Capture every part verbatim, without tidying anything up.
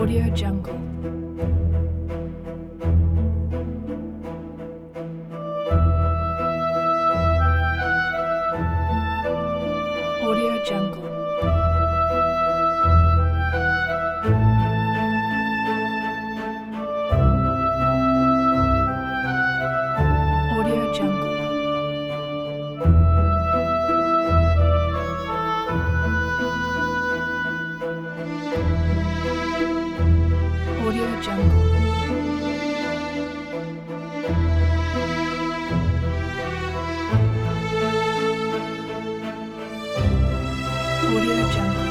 Audio Jungle. Audio Jungle. Audio Jungle. Audio Jungle. Audio Jungle.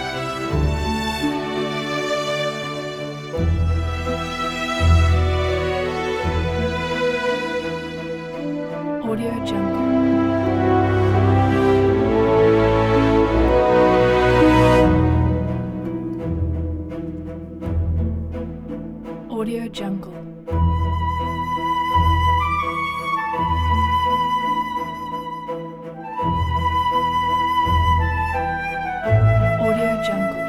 Audio Jungle. Audio Jungle. Audio Jungle.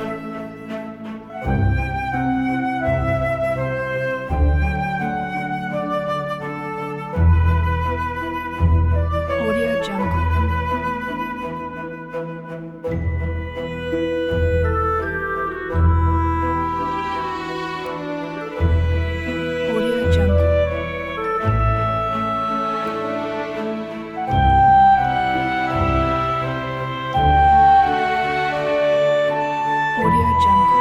Audio Jungle. Audio Jungle. Audio Jungle.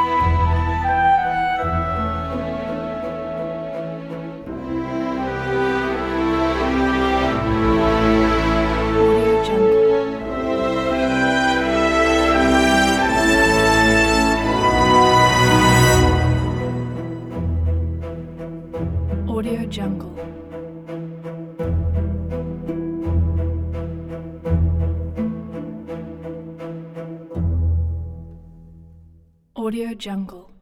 Audio Jungle. Audio Jungle. Audio Jungle.